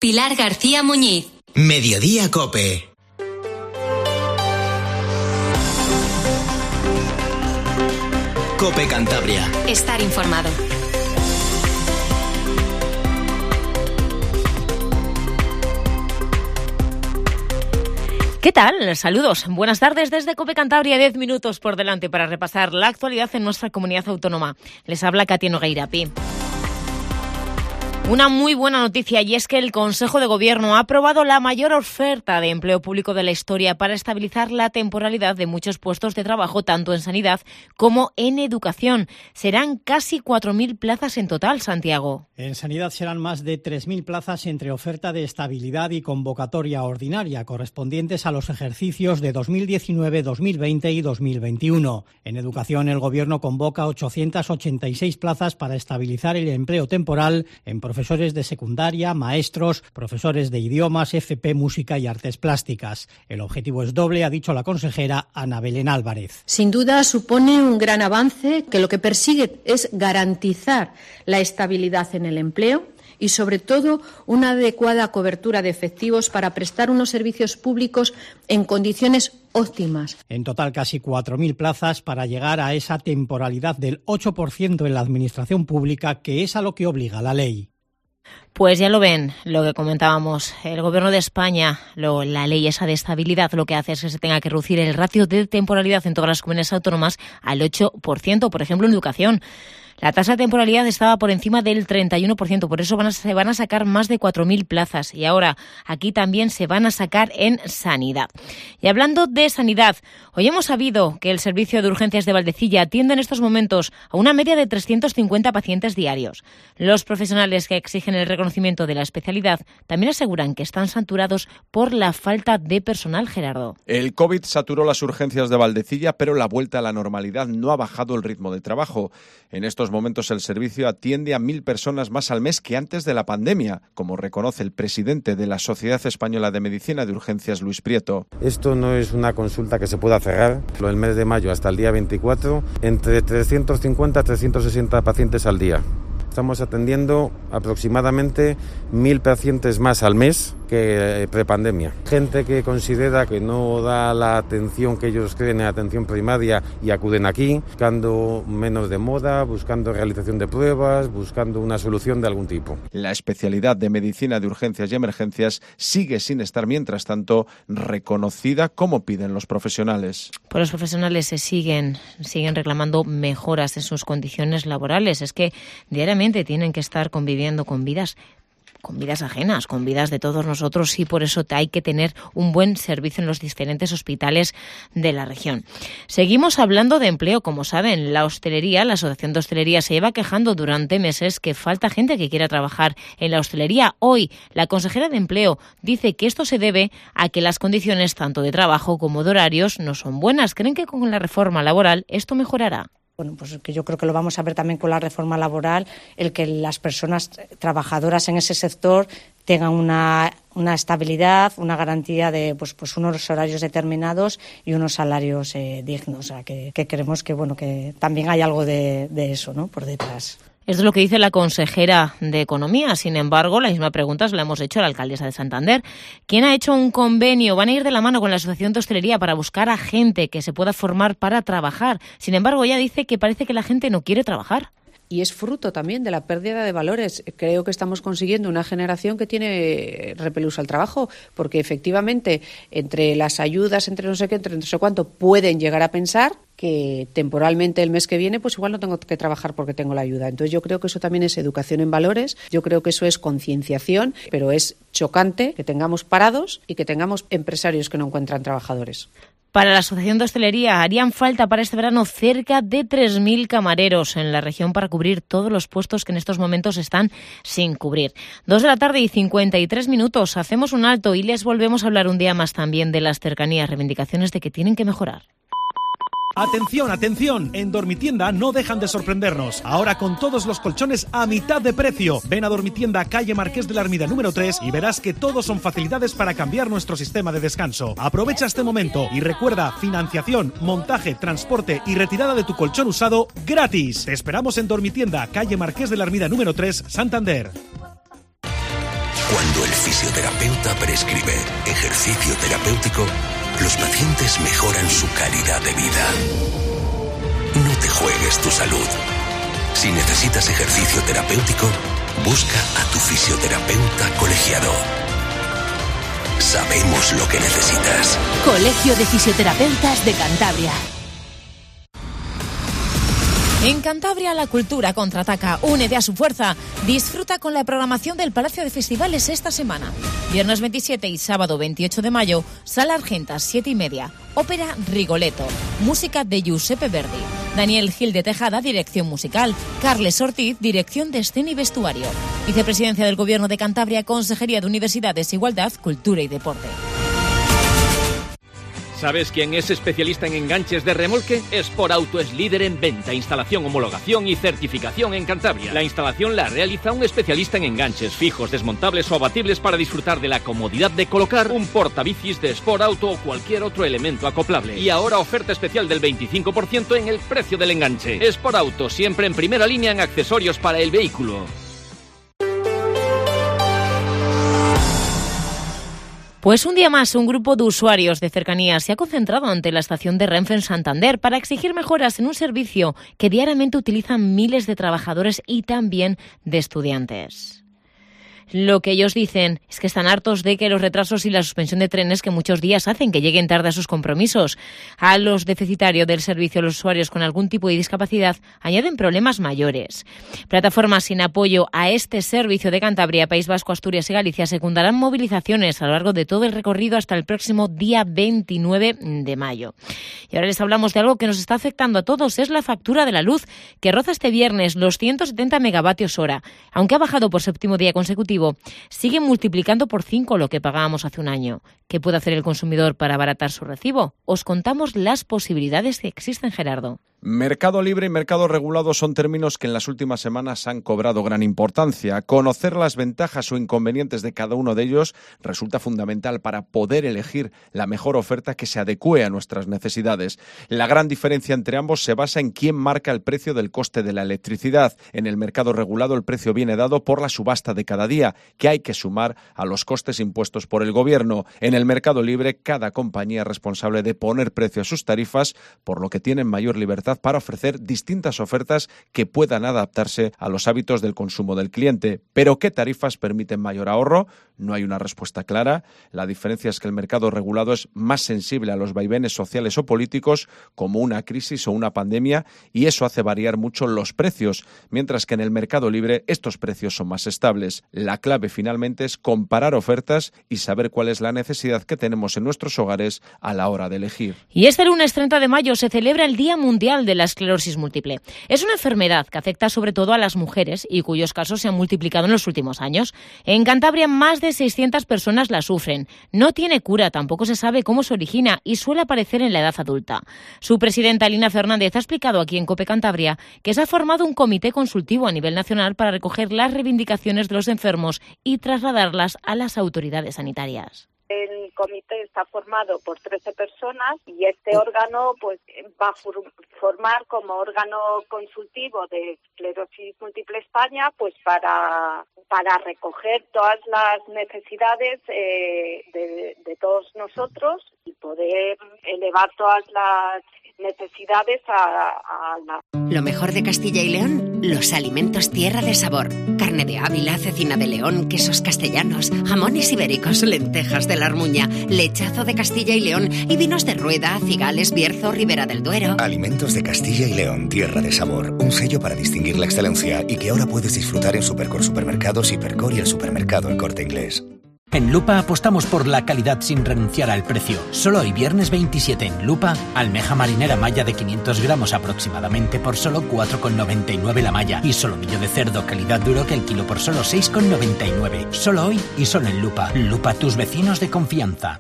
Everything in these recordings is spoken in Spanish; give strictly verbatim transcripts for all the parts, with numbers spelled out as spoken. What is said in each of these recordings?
Pilar García Muñiz. Mediodía COPE. COPE Cantabria. Estar informado. ¿Qué tal? Saludos. Buenas tardes desde COPE Cantabria. Diez minutos por delante para repasar la actualidad en nuestra comunidad autónoma. Les habla Katia Nogueirapi. Una muy buena noticia, y es que el Consejo de Gobierno ha aprobado la mayor oferta de empleo público de la historia para estabilizar la temporalidad de muchos puestos de trabajo, tanto en sanidad como en educación. Serán casi cuatro mil plazas en total, Santiago. En sanidad serán más de tres mil plazas entre oferta de estabilidad y convocatoria ordinaria, correspondientes a los ejercicios de dos mil diecinueve, dos mil veinte y dos mil veintiuno. En educación, el Gobierno convoca ochocientas ochenta y seis plazas para estabilizar el empleo temporal en profesores de secundaria, maestros, profesores de idiomas, F P, música y artes plásticas. El objetivo es doble, ha dicho la consejera Ana Belén Álvarez. Sin duda supone un gran avance que lo que persigue es garantizar la estabilidad en el empleo y, sobre todo, una adecuada cobertura de efectivos para prestar unos servicios públicos en condiciones óptimas. En total, casi cuatro mil plazas para llegar a esa temporalidad del ocho por ciento en la administración pública, que es a lo que obliga la ley. Pues ya lo ven, lo que comentábamos. El Gobierno de España, lo, la ley esa de estabilidad, lo que hace es que se tenga que reducir el ratio de temporalidad en todas las comunidades autónomas al ocho por ciento, por ejemplo, en educación. La tasa de temporalidad estaba por encima del treinta y uno por ciento, por eso van a, se van a sacar más de cuatro mil plazas. Y ahora aquí también se van a sacar en sanidad. Y hablando de sanidad, hoy hemos sabido que el Servicio de Urgencias de Valdecilla atiende en estos momentos a una media de trescientos cincuenta pacientes diarios. Los profesionales que exigen el reconocimiento de la especialidad también aseguran que están saturados por la falta de personal, Gerardo. El COVID saturó las urgencias de Valdecilla, pero la vuelta a la normalidad no ha bajado el ritmo de trabajo. En estos momentos el servicio atiende a mil personas más al mes que antes de la pandemia, como reconoce el presidente de la Sociedad Española de Medicina de Urgencias, Luis Prieto. Esto no es una consulta que se pueda cerrar. El mes de mayo hasta el día veinticuatro, entre trescientos cincuenta a trescientos sesenta pacientes al día. Estamos atendiendo aproximadamente mil pacientes más al mes que prepandemia. Gente que considera que no da la atención que ellos creen en atención primaria y acuden aquí, buscando menos demora, buscando realización de pruebas, buscando una solución de algún tipo. La especialidad de medicina de urgencias y emergencias sigue sin estar, mientras tanto, reconocida como piden los profesionales. Pues los profesionales se siguen, siguen reclamando mejoras en sus condiciones laborales. Es que diariamente tienen que estar conviviendo con vidas con vidas ajenas, con vidas de todos nosotros, y por eso hay que tener un buen servicio en los diferentes hospitales de la región. Seguimos hablando de empleo. Como saben, la hostelería, la Asociación de Hostelería, se lleva quejando durante meses que falta gente que quiera trabajar en la hostelería. Hoy, la consejera de Empleo dice que esto se debe a que las condiciones tanto de trabajo como de horarios no son buenas. ¿Creen que con la reforma laboral esto mejorará? Bueno, pues que yo creo que lo vamos a ver también con la reforma laboral, el que las personas trabajadoras en ese sector tengan una, una estabilidad, una garantía de pues, pues unos horarios determinados y unos salarios eh, dignos. O sea, que, que creemos que bueno que también hay algo de, de eso, ¿no?, por detrás. Esto es lo que dice la consejera de Economía. Sin embargo, la misma pregunta se la hemos hecho a la alcaldesa de Santander. ¿Quién ha hecho un convenio? Van a ir de la mano con la Asociación de Hostelería para buscar a gente que se pueda formar para trabajar. Sin embargo, ella dice que parece que la gente no quiere trabajar. Y es fruto también de la pérdida de valores. Creo que estamos consiguiendo una generación que tiene repelús al trabajo, porque efectivamente entre las ayudas, entre no sé qué, entre no sé cuánto, pueden llegar a pensar que temporalmente el mes que viene pues igual no tengo que trabajar porque tengo la ayuda. Entonces yo creo que eso también es educación en valores, yo creo que eso es concienciación, pero es chocante que tengamos parados y que tengamos empresarios que no encuentran trabajadores. Para la Asociación de Hostelería harían falta para este verano cerca de tres mil camareros en la región para cubrir todos los puestos que en estos momentos están sin cubrir. Dos de la tarde y cincuenta y tres minutos. Hacemos un alto y les volvemos a hablar un día más también de las cercanías, reivindicaciones de que tienen que mejorar. Atención, atención, en Dormitienda no dejan de sorprendernos. Ahora con todos los colchones a mitad de precio. Ven a Dormitienda, calle Marqués de la Armida número tres, y verás que todos son facilidades para cambiar nuestro sistema de descanso. Aprovecha este momento y recuerda, financiación, montaje, transporte y retirada de tu colchón usado gratis. Te esperamos en Dormitienda, calle Marqués de la Armida número tres, Santander. Cuando Cuando el fisioterapeuta prescribe ejercicio terapéutico, los pacientes mejoran su calidad de vida. No te juegues tu salud. Si necesitas ejercicio terapéutico, busca a tu fisioterapeuta colegiado. Sabemos lo que necesitas. Colegio de Fisioterapeutas de Cantabria. En Cantabria la cultura contraataca. Únete a su fuerza. Disfruta con la programación del Palacio de Festivales esta semana. Viernes veintisiete y sábado veintiocho de mayo, Sala Argenta, siete y media. Ópera Rigoletto. Música de Giuseppe Verdi. Daniel Gil de Tejada, dirección musical. Carles Ortiz, dirección de escena y vestuario. Vicepresidencia del Gobierno de Cantabria, Consejería de Universidades, Igualdad, Cultura y Deporte. ¿Sabes quién es especialista en enganches de remolque? Sporauto es líder en venta, instalación, homologación y certificación en Cantabria. La instalación la realiza un especialista en enganches fijos, desmontables o abatibles para disfrutar de la comodidad de colocar un portabicis de Sporauto o cualquier otro elemento acoplable. Y ahora oferta especial del veinticinco por ciento en el precio del enganche. Sporauto, siempre en primera línea en accesorios para el vehículo. Pues un día más, un grupo de usuarios de cercanías se ha concentrado ante la estación de Renfe en Santander para exigir mejoras en un servicio que diariamente utilizan miles de trabajadores y también de estudiantes. Lo que ellos dicen es que están hartos de que los retrasos y la suspensión de trenes que muchos días hacen que lleguen tarde a sus compromisos. A los deficitarios del servicio, los usuarios con algún tipo de discapacidad, añaden problemas mayores. Plataformas sin apoyo a este servicio de Cantabria, País Vasco, Asturias y Galicia secundarán movilizaciones a lo largo de todo el recorrido hasta el próximo día veintinueve de mayo. Y ahora les hablamos de algo que nos está afectando a todos, es la factura de la luz, que roza este viernes los ciento setenta megavatios hora. Aunque ha bajado por séptimo día consecutivo, sigue multiplicando por cinco lo que pagábamos hace un año. ¿Qué puede hacer el consumidor para abaratar su recibo? Os contamos las posibilidades que existen, Gerardo. Mercado libre y mercado regulado son términos que en las últimas semanas han cobrado gran importancia. Conocer las ventajas o inconvenientes de cada uno de ellos resulta fundamental para poder elegir la mejor oferta que se adecue a nuestras necesidades. La gran diferencia entre ambos se basa en quién marca el precio del coste de la electricidad. En el mercado regulado el precio viene dado por la subasta de cada día, que hay que sumar a los costes impuestos por el gobierno. En el mercado libre, cada compañía es responsable de poner precio a sus tarifas, por lo que tienen mayor libertad para ofrecer distintas ofertas que puedan adaptarse a los hábitos del consumo del cliente. ¿Pero qué tarifas permiten mayor ahorro? No hay una respuesta clara. La diferencia es que el mercado regulado es más sensible a los vaivenes sociales o políticos, como una crisis o una pandemia, y eso hace variar mucho los precios, mientras que en el mercado libre estos precios son más estables. La clave finalmente es comparar ofertas y saber cuál es la necesidad que tenemos en nuestros hogares a la hora de elegir. Y este lunes treinta de mayo se celebra el Día Mundial de la Esclerosis Múltiple. Es una enfermedad que afecta sobre todo a las mujeres y cuyos casos se han multiplicado en los últimos años. En Cantabria más de seiscientas personas la sufren. No tiene cura, tampoco se sabe cómo se origina y suele aparecer en la edad adulta. Su presidenta, Lina Fernández, ha explicado aquí en COPE Cantabria que se ha formado un comité consultivo a nivel nacional para recoger las reivindicaciones de los enfermos y trasladarlas a las autoridades sanitarias. El comité está formado por trece personas y este órgano pues va a formar como órgano consultivo de Esclerosis Múltiple España pues para para recoger todas las necesidades eh, de, de todos nosotros y poder elevar todas las necesidades a, a la... Lo mejor de Castilla y León, los alimentos tierra de sabor. Carne de Ávila, cecina de León, quesos castellanos, jamones ibéricos, lentejas de la Armuña, lechazo de Castilla y León y vinos de Rueda, Cigales, Bierzo, Ribera del Duero. Alimentos de Castilla y León, tierra de sabor. Un sello para distinguir la excelencia y que ahora puedes disfrutar en Supercor Supermercados, Hipercor y el supermercado El Corte Inglés. En Lupa apostamos por la calidad sin renunciar al precio. Solo hoy viernes veintisiete en Lupa, almeja marinera malla de quinientos gramos aproximadamente por solo cuatro con noventa y nueve la malla y solomillo de cerdo calidad duro que el kilo por solo seis con noventa y nueve. Solo hoy y solo en Lupa. Lupa, tus vecinos de confianza.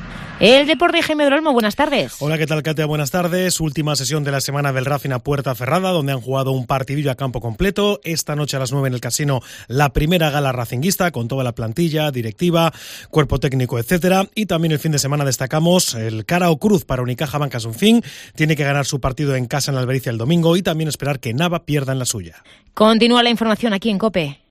El deporte, Jaime Dorolmo, buenas tardes. Hola, ¿qué tal, Katia? Buenas tardes. Última sesión de la semana del Racing a puerta cerrada, donde han jugado un partidillo a campo completo. Esta noche a las nueve en el Casino, la primera gala racinguista, con toda la plantilla, directiva, cuerpo técnico, etcétera. Y también el fin de semana destacamos el cara o cruz para Unicaja Banca Sunfin. Tiene que ganar su partido en casa en la Albericia el domingo y también esperar que Nava pierda en la suya. Continúa la información aquí en COPE.